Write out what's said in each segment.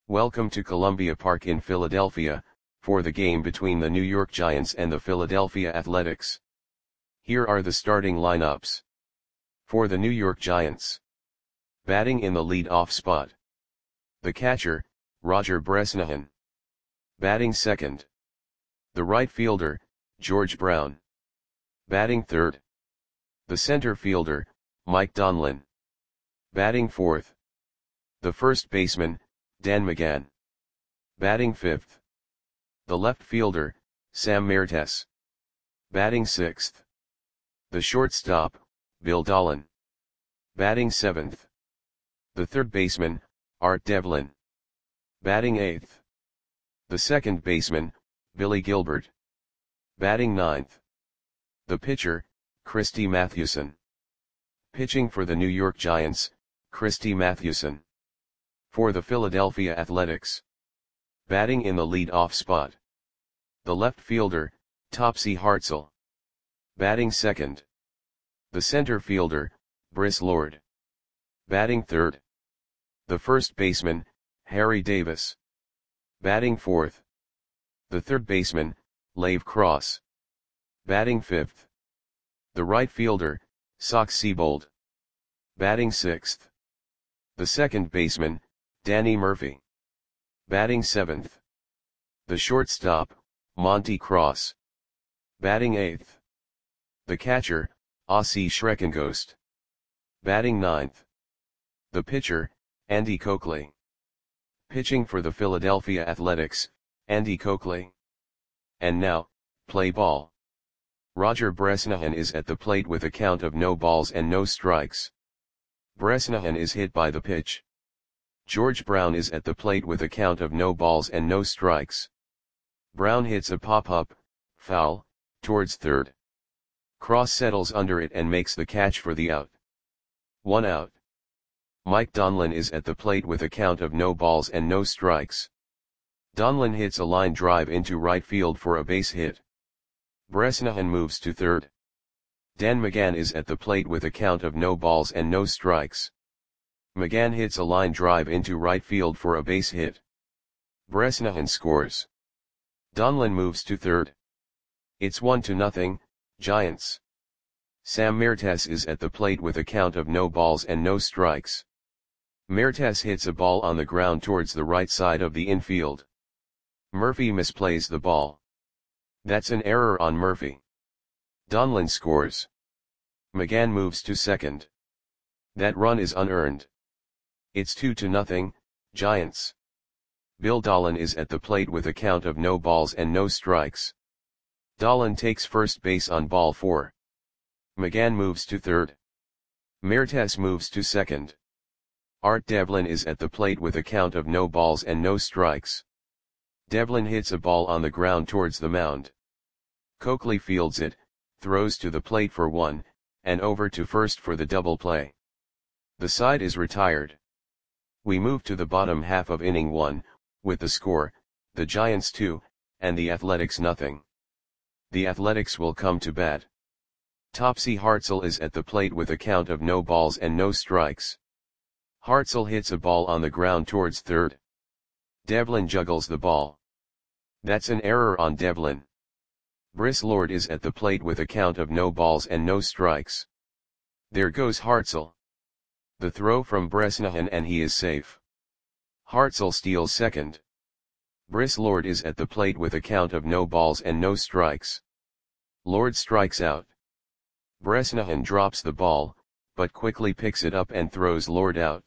Welcome to Columbia Park in Philadelphia, for the game between the New York Giants and the Philadelphia Athletics. Here are the starting lineups. For the New York Giants. Batting in the lead-off spot. The catcher, Roger Bresnahan. Batting second. The right fielder, George Brown. Batting third. The center fielder, Mike Donlin. Batting fourth. The first baseman, Dan McGann. Batting fifth. The left fielder, Sam Mertes. Batting sixth. The shortstop, Bill Dahlen. Batting seventh. The third baseman, Art Devlin. Batting eighth. The second baseman, Billy Gilbert. Batting ninth. The pitcher, Christy Mathewson. Pitching for the New York Giants, Christy Mathewson. For the Philadelphia Athletics. Batting in the lead-off spot. The left fielder, Topsy Hartzell. Batting second. The center fielder, Brice Lord. Batting third. The first baseman, Harry Davis. Batting fourth. The third baseman, Lave Cross. Batting fifth. The right fielder, Sox Seabold. Batting sixth. The second baseman, Danny Murphy. Batting seventh. The shortstop, Monty Cross. Batting eighth. The catcher, Ossie Schreckengost. Batting ninth. The pitcher, Andy Coakley. Pitching for the Philadelphia Athletics, Andy Coakley. And now, play ball. Roger Bresnahan is at the plate with a count of no balls and no strikes. Bresnahan is hit by the pitch. George Brown is at the plate with a count of no balls and no strikes. Brown hits a pop-up, foul, towards third. Cross settles under it and makes the catch for the out. 1 out. Mike Donlin is at the plate with a count of no balls and no strikes. Donlin hits a line drive into right field for a base hit. Bresnahan moves to third. Dan McGann is at the plate with a count of no balls and no strikes. McGann hits a line drive into right field for a base hit. Bresnahan scores. Donlin moves to third. It's 1-0, Giants. Sam Mertes is at the plate with a count of no balls and no strikes. Mertes hits a ball on the ground towards the right side of the infield. Murphy misplays the ball. That's an error on Murphy. Donlin scores. McGann moves to second. That run is unearned. It's 2-0, Giants. Bill Dahlen is at the plate with a count of no balls and no strikes. Dahlen takes first base on ball 4. McGann moves to third. Mertes moves to second. Art Devlin is at the plate with a count of no balls and no strikes. Devlin hits a ball on the ground towards the mound. Coakley fields it, throws to the plate for 1, and over to first for the double play. The side is retired. We move to the bottom half of inning 1, with the score, the Giants 2, and the Athletics 0. The Athletics will come to bat. Topsy Hartzell is at the plate with a count of no balls and no strikes. Hartzell hits a ball on the ground towards third. Devlin juggles the ball. That's an error on Devlin. Brice Lord is at the plate with a count of no balls and no strikes. There goes Hartzell. The throw from Bresnahan and he is safe. Hartzell steals second. Brice Lord is at the plate with a count of no balls and no strikes. Lord strikes out. Bresnahan drops the ball, but quickly picks it up and throws Lord out.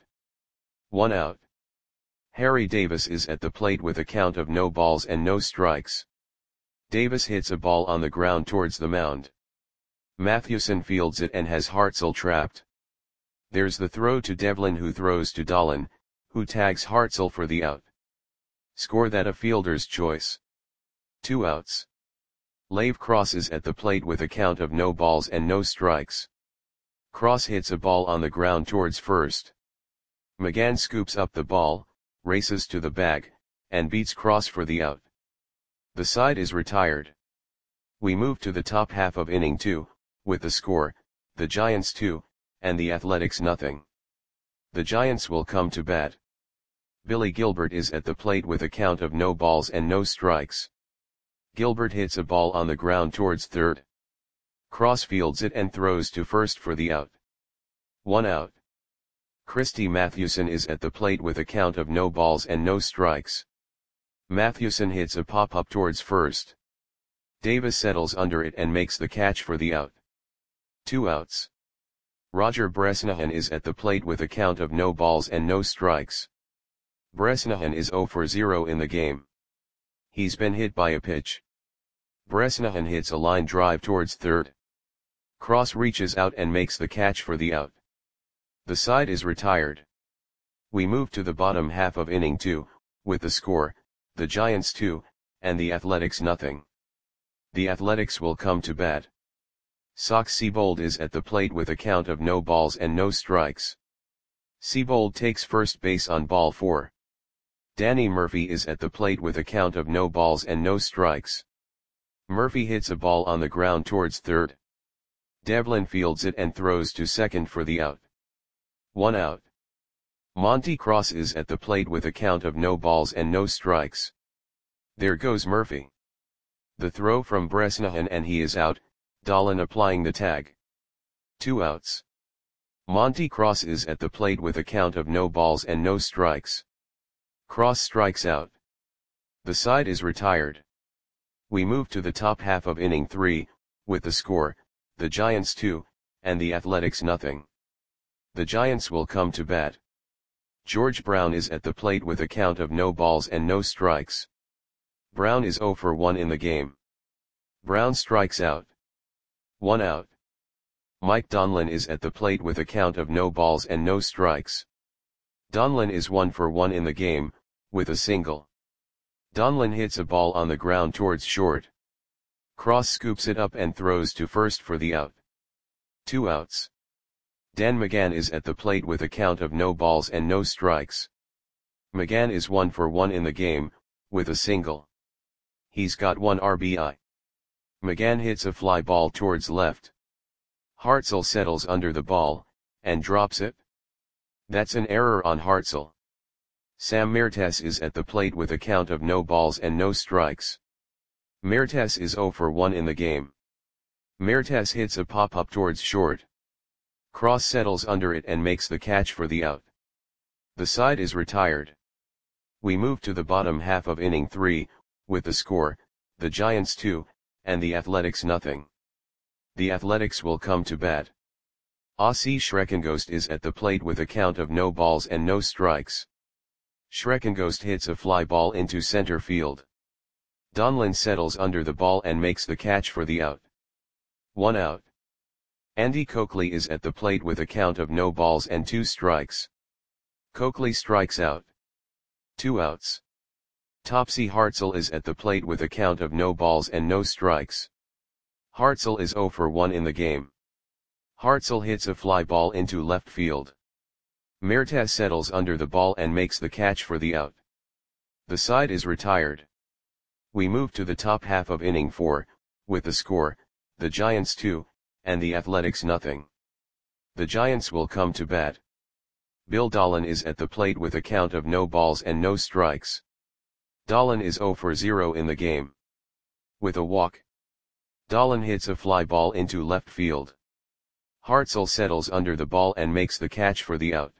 1 out. Harry Davis is at the plate with a count of no balls and no strikes. Davis hits a ball on the ground towards the mound. Mathewson fields it and has Hartzell trapped. There's the throw to Devlin who throws to Dahlen, who tags Hartzell for the out. Score that a fielder's choice. 2 outs. Lave Cross is at the plate with a count of no balls and no strikes. Cross hits a ball on the ground towards first. McGann scoops up the ball, races to the bag, and beats Cross for the out. The side is retired. We move to the top half of inning 2, with the score, the Giants 2, and the Athletics 0. The Giants will come to bat. Billy Gilbert is at the plate with a count of no balls and no strikes. Gilbert hits a ball on the ground towards third. Cross fields it and throws to first for the out. 1 out. Christy Mathewson is at the plate with a count of no balls and no strikes. Mathewson hits a pop-up towards first. Davis settles under it and makes the catch for the out. 2 outs. Roger Bresnahan is at the plate with a count of no balls and no strikes. Bresnahan is 0 for 0 in the game. He's been hit by a pitch. Bresnahan hits a line drive towards third. Cross reaches out and makes the catch for the out. The side is retired. We move to the bottom half of inning 2, with the score, the Giants 2, and the Athletics nothing. The Athletics will come to bat. Sox Seabold is at the plate with a count of no balls and no strikes. Seabold takes first base on ball 4. Danny Murphy is at the plate with a count of no balls and no strikes. Murphy hits a ball on the ground towards third. Devlin fields it and throws to second for the out. 1 out. Monty Cross is at the plate with a count of no balls and no strikes. There goes Murphy. The throw from Bresnahan and he is out, Dolan applying the tag. 2 outs. Monty Cross is at the plate with a count of no balls and no strikes. Cross strikes out. The side is retired. We move to the top half of inning 3, with the score, the Giants 2, and the Athletics nothing. The Giants will come to bat. George Brown is at the plate with a count of no balls and no strikes. Brown is 0 for 1 in the game. Brown strikes out. 1 out. Mike Donlin is at the plate with a count of no balls and no strikes. Donlin is 1 for 1 in the game, with a single. Donlin hits a ball on the ground towards short. Cross scoops it up and throws to first for the out. 2 outs. Dan McGann is at the plate with a count of no balls and no strikes. McGann is 1 for 1 in the game, with a single. He's got 1 RBI. McGann hits a fly ball towards left. Hartzell settles under the ball, and drops it. That's an error on Hartzell. Sam Mertes is at the plate with a count of no balls and no strikes. Mertes is 0 for 1 in the game. Mertes hits a pop-up towards short. Cross settles under it and makes the catch for the out. The side is retired. We move to the bottom half of inning 3, with the score, the Giants 2, and the Athletics nothing. The Athletics will come to bat. Ossie Schreckengost is at the plate with a count of no balls and no strikes. Schreckengost hits a fly ball into center field. Donlin settles under the ball and makes the catch for the out. 1 out. Andy Coakley is at the plate with a count of no balls and 2 strikes. Coakley strikes out. 2 outs. Topsy Hartzell is at the plate with a count of no balls and no strikes. Hartzell is 0 for 1 in the game. Hartzell hits a fly ball into left field. Mertes settles under the ball and makes the catch for the out. The side is retired. We move to the top half of inning 4, with the score, the Giants 2, and the Athletics nothing. The Giants will come to bat. Bill Dolan is at the plate with a count of no balls and no strikes. Dolan is 0 for 0 in the game. With a walk. Dolan hits a fly ball into left field. Hartzell settles under the ball and makes the catch for the out.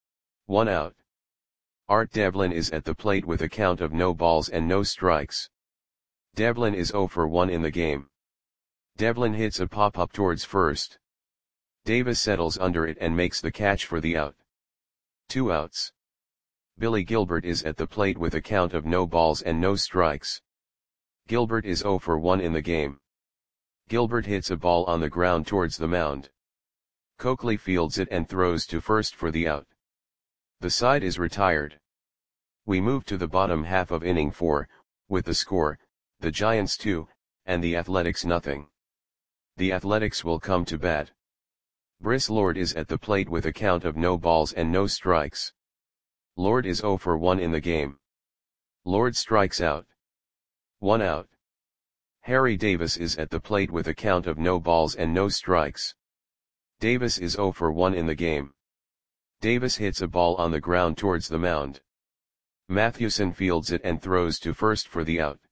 1 out. Art Devlin is at the plate with a count of no balls and no strikes. Devlin is 0 for 1 in the game. Devlin hits a pop-up towards first. Davis settles under it and makes the catch for the out. 2 outs. Billy Gilbert is at the plate with a count of no balls and no strikes. Gilbert is 0 for 1 in the game. Gilbert hits a ball on the ground towards the mound. Coakley fields it and throws to first for the out. The side is retired. We move to the bottom half of inning 4, with the score, the Giants 2, and the Athletics nothing. The Athletics will come to bat. Brice Lord is at the plate with a count of no balls and no strikes. Lord is 0 for 1 in the game. Lord strikes out. 1 out. Harry Davis is at the plate with a count of no balls and no strikes. Davis is 0 for 1 in the game. Davis hits a ball on the ground towards the mound. Mathewson fields it and throws to first for the out.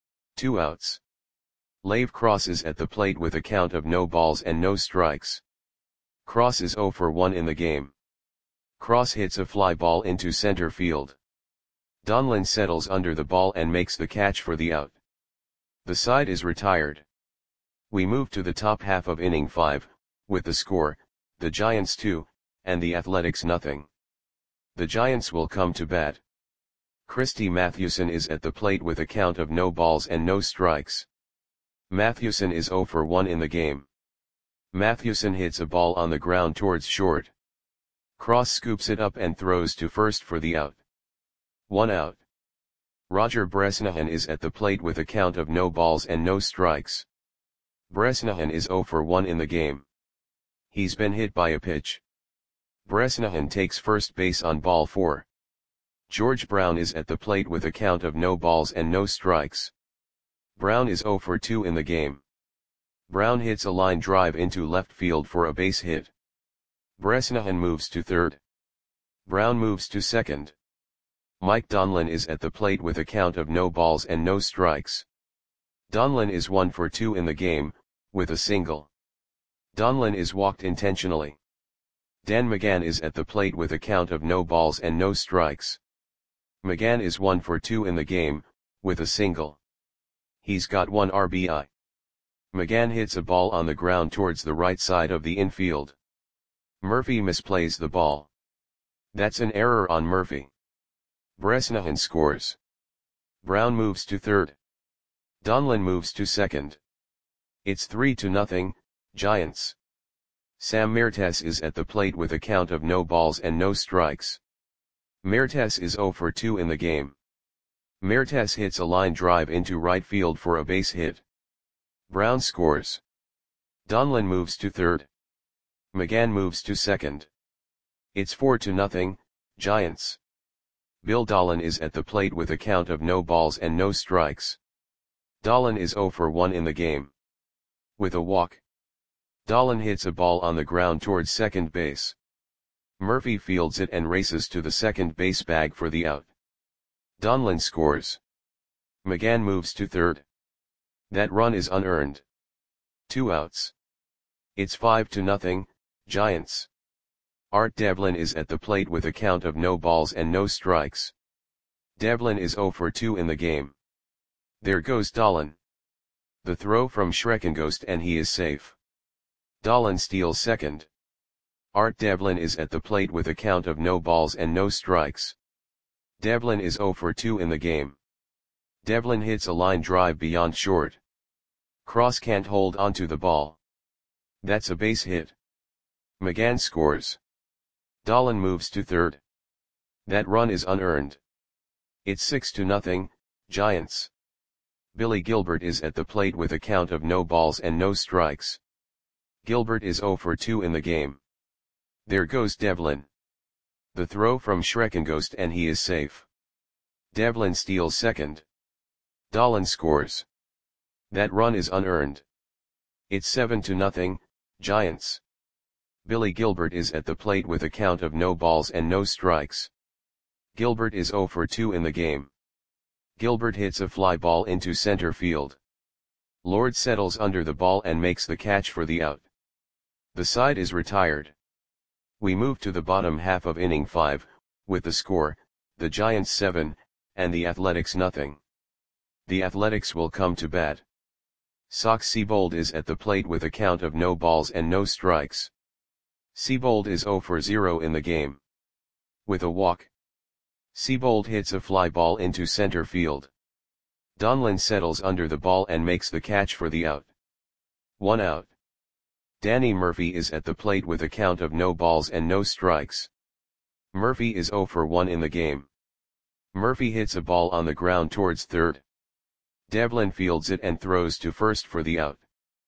2 outs. Lave crosses at the plate with a count of no balls and no strikes. Cross is 0 for 1 in the game. Cross hits a fly ball into center field. Donlin settles under the ball and makes the catch for the out. The side is retired. We move to the top half of inning 5, with the score, the Giants 2, and the Athletics nothing. The Giants will come to bat. Christy Mathewson is at the plate with a count of no balls and no strikes. Mathewson is 0 for 1 in the game. Mathewson hits a ball on the ground towards short. Cross scoops it up and throws to first for the out. 1 out. Roger Bresnahan is at the plate with a count of no balls and no strikes. Bresnahan is 0 for 1 in the game. He's been hit by a pitch. Bresnahan takes first base on ball 4. George Brown is at the plate with a count of no balls and no strikes. Brown is 0 for 2 in the game. Brown hits a line drive into left field for a base hit. Bresnahan moves to third. Brown moves to second. Mike Donlin is at the plate with a count of no balls and no strikes. Donlin is 1 for 2 in the game, with a single. Donlin is walked intentionally. Dan McGann is at the plate with a count of no balls and no strikes. McGann is 1 for 2 in the game, with a single. He's got 1 RBI. McGann hits a ball on the ground towards the right side of the infield. Murphy misplays the ball. That's an error on Murphy. Bresnahan scores. Brown moves to third. Donlin moves to second. It's 3-0, Giants. Sam Mertes is at the plate with a count of no balls and no strikes. Mertes is 0 for 2 in the game. Mertes hits a line drive into right field for a base hit. Brown scores. Donlin moves to third. McGann moves to second. It's 4-0, Giants. Bill Dahlen is at the plate with a count of no balls and no strikes. Dahlen is 0 for 1 in the game. With a walk. Dahlen hits a ball on the ground towards second base. Murphy fields it and races to the second base bag for the out. Donlin scores. McGann moves to third. That run is unearned. 2 outs. It's 5-0, Giants. Art Devlin is at the plate with a count of no balls and no strikes. Devlin is 0 for 2 in the game. There goes Dahlen. The throw from Schreckengost and he is safe. Dahlen steals second. Art Devlin is at the plate with a count of no balls and no strikes. Devlin is 0 for 2 in the game. Devlin hits a line drive beyond short. Cross can't hold onto the ball. That's a base hit. McGann scores. Dahlen moves to third. That run is unearned. It's 6-0, Giants. Billy Gilbert is at the plate with a count of no balls and no strikes. Gilbert is 0 for 2 in the game. There goes Devlin. The throw from Schreckengost and he is safe. Devlin steals second. Dahlen scores. That run is unearned. It's 7-0, Giants. Billy Gilbert is at the plate with a count of no balls and no strikes. Gilbert is 0 for 2 in the game. Gilbert hits a fly ball into center field. Lord settles under the ball and makes the catch for the out. The side is retired. We move to the bottom half of inning 5, with the score, the Giants 7, and the Athletics nothing. The Athletics will come to bat. Sox Seabold is at the plate with a count of no balls and no strikes. Seabold is 0 for 0 in the game. With a walk. Seabold hits a fly ball into center field. Donlin settles under the ball and makes the catch for the out. 1 out. Danny Murphy is at the plate with a count of no balls and no strikes. Murphy is 0 for 1 in the game. Murphy hits a ball on the ground towards third. Devlin fields it and throws to first for the out.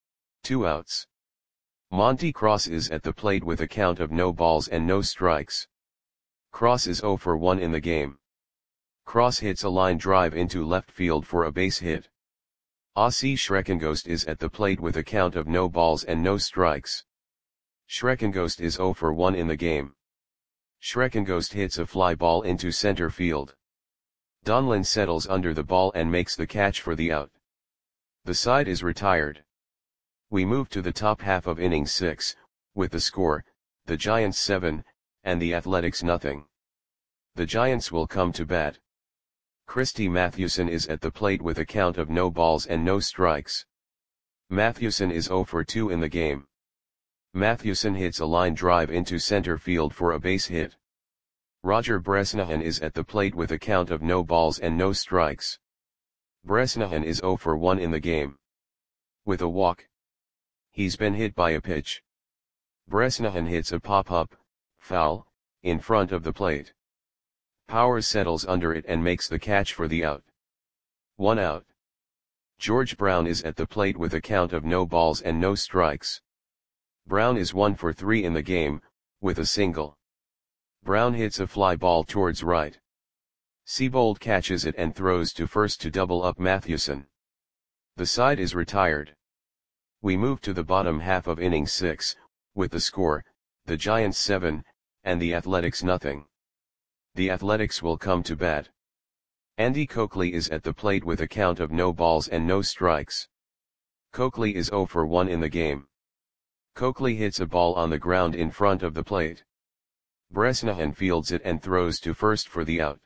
2 outs. Monty Cross is at the plate with a count of no balls and no strikes. Cross is 0 for 1 in the game. Cross hits a line drive into left field for a base hit. Ossie Schreckengost is at the plate with a count of no balls and no strikes. Schreckengost is 0 for 1 in the game. Schreckengost hits a fly ball into center field. Donlin settles under the ball and makes the catch for the out. The side is retired. We move to the top half of inning 6, with the score, the Giants 7, and the Athletics nothing. The Giants will come to bat. Christy Mathewson is at the plate with a count of no balls and no strikes. Mathewson is 0 for 2 in the game. Mathewson hits a line drive into center field for a base hit. Roger Bresnahan is at the plate with a count of no balls and no strikes. Bresnahan is 0 for 1 in the game. With a walk. He's been hit by a pitch. Bresnahan hits a pop-up, foul, in front of the plate. Powers settles under it and makes the catch for the out. 1 out. George Brown is at the plate with a count of no balls and no strikes. Brown is 1 for 3 in the game, with a single. Brown hits a fly ball towards right. Seabold catches it and throws to first to double up Mathewson. The side is retired. We move to the bottom half of inning 6, with the score, the Giants 7, and the Athletics nothing. The Athletics will come to bat. Andy Coakley is at the plate with a count of no balls and no strikes. Coakley is 0 for 1 in the game. Coakley hits a ball on the ground in front of the plate. Bresnahan fields it and throws to first for the out.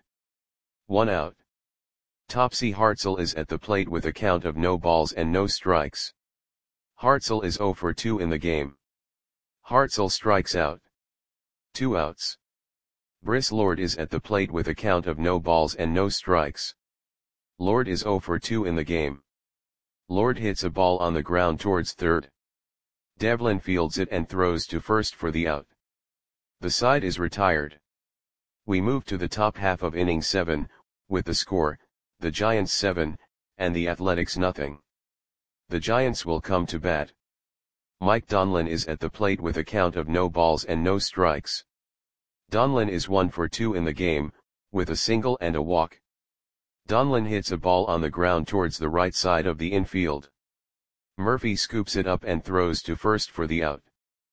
1 out. Topsy Hartzell is at the plate with a count of no balls and no strikes. Hartzell is 0 for 2 in the game. Hartzell strikes out. 2 outs. Briss Lord is at the plate with a count of no balls and no strikes. Lord is 0 for 2 in the game. Lord hits a ball on the ground towards third. Devlin fields it and throws to first for the out. The side is retired. We move to the top half of inning 7, with the score, the Giants 7, and the Athletics nothing. The Giants will come to bat. Mike Donlin is at the plate with a count of no balls and no strikes. Donlin is 1 for 2 in the game, with a single and a walk. Donlin hits a ball on the ground towards the right side of the infield. Murphy scoops it up and throws to first for the out.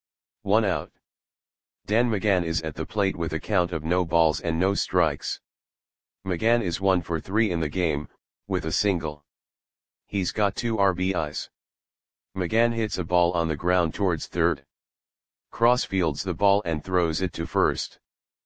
1 out. Dan McGann is at the plate with a count of no balls and no strikes. McGann is 1 for 3 in the game, with a single. He's got 2 RBIs. McGann hits a ball on the ground towards third. Cross fields the ball and throws it to first.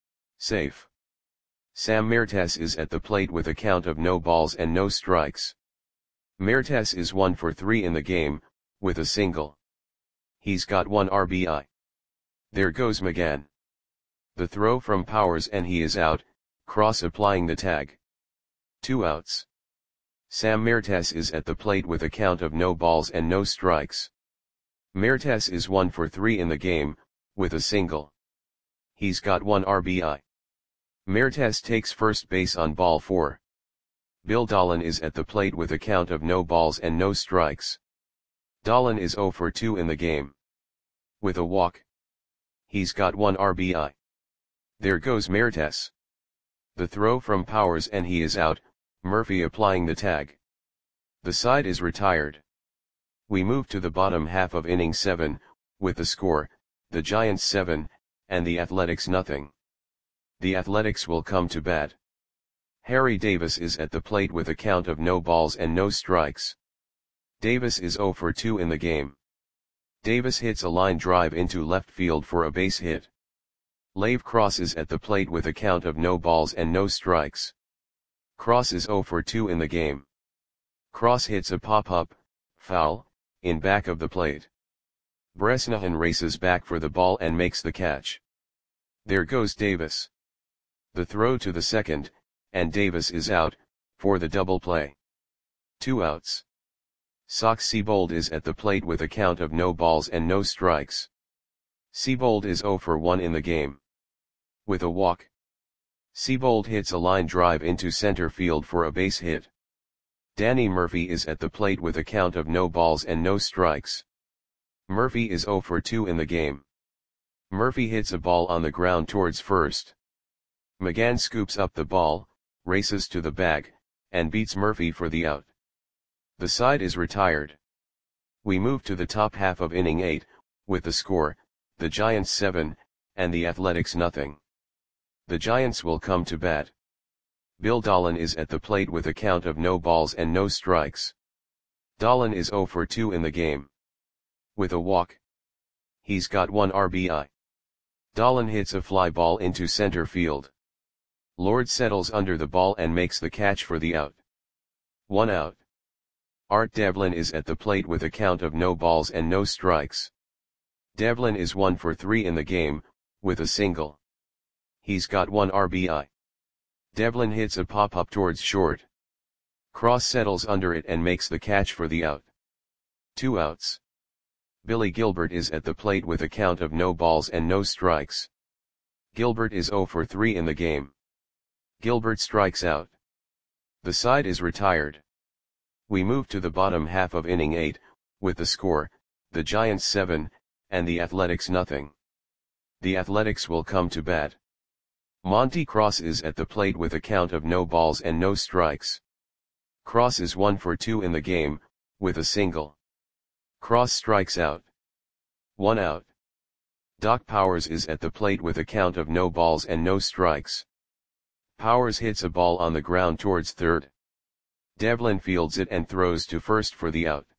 Safe. Sam Mertes is at the plate with a count of no balls and no strikes. Mertes is 1 for 3 in the game, with a single. He's got 1 RBI. There goes McGann. The throw from Powers and he is out, Cross applying the tag. 2 outs. Sam Mertes is at the plate with a count of no balls and no strikes. Mertes is 1 for 3 in the game, with a single. He's got 1 RBI. Mertes takes first base on ball 4. Bill Dahlen is at the plate with a count of no balls and no strikes. Dahlen is 0 for 2 in the game. With a walk. He's got 1 RBI. There goes Mertes. The throw from Powers and he is out, Murphy applying the tag. The side is retired. We move to the bottom half of inning 7, with the score, the Giants 7, and the Athletics nothing. The Athletics will come to bat. Harry Davis is at the plate with a count of no balls and no strikes. Davis is 0 for 2 in the game. Davis hits a line drive into left field for a base hit. Lave Cross is at the plate with a count of no balls and no strikes. Cross is 0 for 2 in the game. Cross hits a pop-up, foul, in back of the plate. Bresnahan races back for the ball and makes the catch. There goes Davis. The throw to the second, and Davis is out, for the double play. 2 outs. Sox Seabold is at the plate with a count of no balls and no strikes. Seabold is 0 for 1 in the game. With a walk. Seabold hits a line drive into center field for a base hit. Danny Murphy is at the plate with a count of no balls and no strikes. Murphy is 0 for 2 in the game. Murphy hits a ball on the ground towards first. McGann scoops up the ball, races to the bag, and beats Murphy for the out. The side is retired. We move to the top half of inning 8, with the score, the Giants 7, and the Athletics nothing. The Giants will come to bat. Bill Dolan is at the plate with a count of no balls and no strikes. Dolan is 0 for 2 in the game. With a walk. He's got 1 RBI. Dolan hits a fly ball into center field. Lord settles under the ball and makes the catch for the out. 1 out. Art Devlin is at the plate with a count of no balls and no strikes. Devlin is 1 for 3 in the game, with a single. He's got 1 RBI. Devlin hits a pop-up towards short. Cross settles under it and makes the catch for the out. 2 outs. Billy Gilbert is at the plate with a count of no balls and no strikes. Gilbert is 0 for 3 in the game. Gilbert strikes out. The side is retired. We move to the bottom half of inning 8, with the score, the Giants 7, and the Athletics nothing. The Athletics will come to bat. Monty Cross is at the plate with a count of no balls and no strikes. Cross is 1 for 2 in the game, with a single. Cross strikes out. 1 out. Doc Powers is at the plate with a count of no balls and no strikes. Powers hits a ball on the ground towards third. Devlin fields it and throws to first for the out.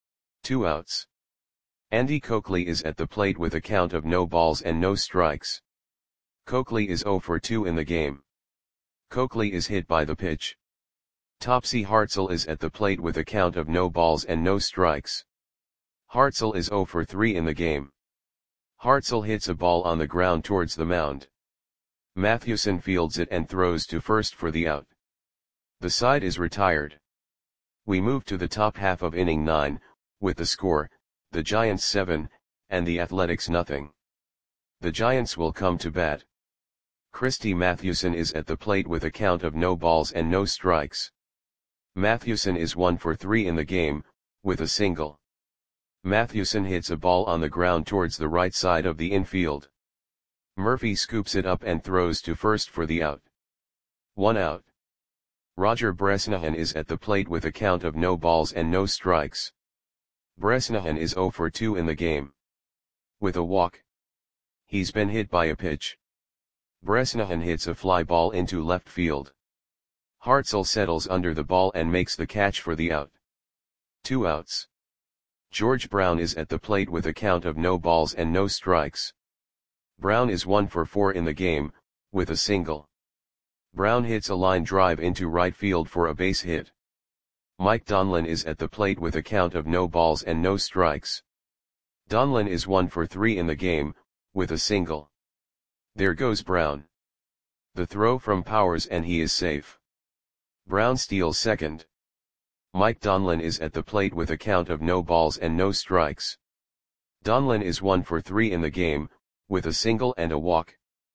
2 outs. Andy Coakley is at the plate with a count of no balls and no strikes. Coakley is 0 for 2 in the game. Coakley is hit by the pitch. Topsy Hartzell is at the plate with a count of no balls and no strikes. Hartzell is 0 for 3 in the game. Hartzell hits a ball on the ground towards the mound. Mathewson fields it and throws to first for the out. The side is retired. We move to the top half of inning 9, with the score, the Giants 7, and the Athletics nothing. The Giants will come to bat. Christy Mathewson is at the plate with a count of no balls and no strikes. Mathewson is 1 for 3 in the game, with a single. Mathewson hits a ball on the ground towards the right side of the infield. Murphy scoops it up and throws to first for the out. 1 out. Roger Bresnahan is at the plate with a count of no balls and no strikes. Bresnahan is 0 for 2 in the game. With a walk. He's been hit by a pitch. Bresnahan hits a fly ball into left field. Hartzell settles under the ball and makes the catch for the out. 2 outs. George Brown is at the plate with a count of no balls and no strikes. Brown is 1 for 4 in the game, with a single. Brown hits a line drive into right field for a base hit. Mike Donlin is at the plate with a count of no balls and no strikes. Donlin is 1 for 3 in the game, with a single. There goes Brown. The throw from Powers and he is safe. Brown steals second. Mike Donlin is at the plate with a count of no balls and no strikes. Donlin is 1 for 3 in the game, with a single and a walk.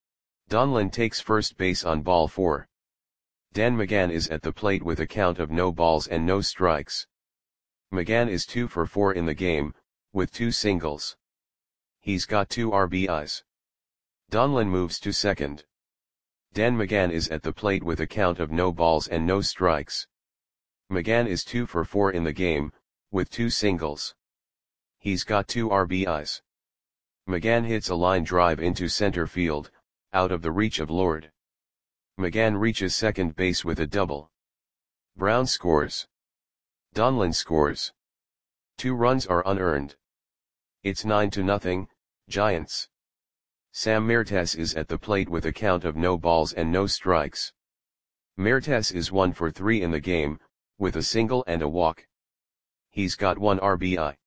Donlin takes first base on ball 4. Dan McGann is at the plate with a count of no balls and no strikes. McGann is 2 for 4 in the game, with 2 singles. He's got 2 RBIs. Donlin moves to second. Dan McGann is at the plate with a count of no balls and no strikes. McGann is 2 for 4 in the game, with 2 singles. He's got 2 RBIs. McGann hits a line drive into center field, out of the reach of Lord. McGann reaches second base with a double. Brown scores. Donlin scores. 2 runs are unearned. It's 9-0, Giants. Sam Mertes is at the plate with a count of no balls and no strikes. Mertes is 1 for 3 in the game, with a single and a walk. He's got 1 RBI.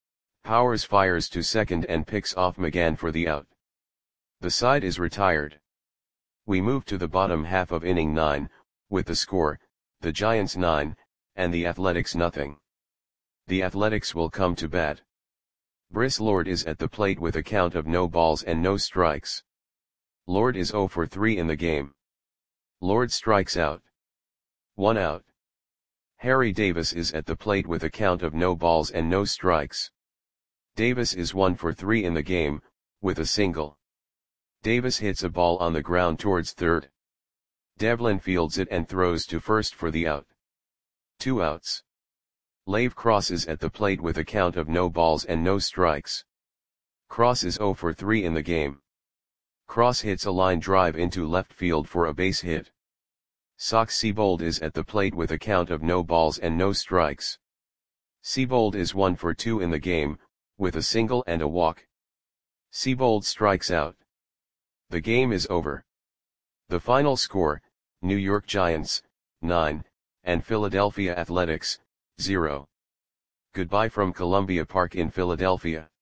Powers fires to second and picks off McGann for the out. The side is retired. We move to the bottom half of inning 9, with the score, the Giants 9, and the Athletics nothing. The Athletics will come to bat. Brice Lord is at the plate with a count of no balls and no strikes. Lord is 0 for 3 in the game. Lord strikes out. 1 out. Harry Davis is at the plate with a count of no balls and no strikes. Davis is 1 for 3 in the game, with a single. Davis hits a ball on the ground towards third. Devlin fields it and throws to first for the out. 2 outs. Lave Cross is at the plate with a count of no balls and no strikes. Cross is 0 for 3 in the game. Cross hits a line drive into left field for a base hit. Sox Seabold is at the plate with a count of no balls and no strikes. Seabold is 1 for 2 in the game, with a single and a walk. Seabold strikes out. The game is over. The final score, New York Giants, 9, and Philadelphia Athletics, 0. Goodbye from Columbia Park in Philadelphia.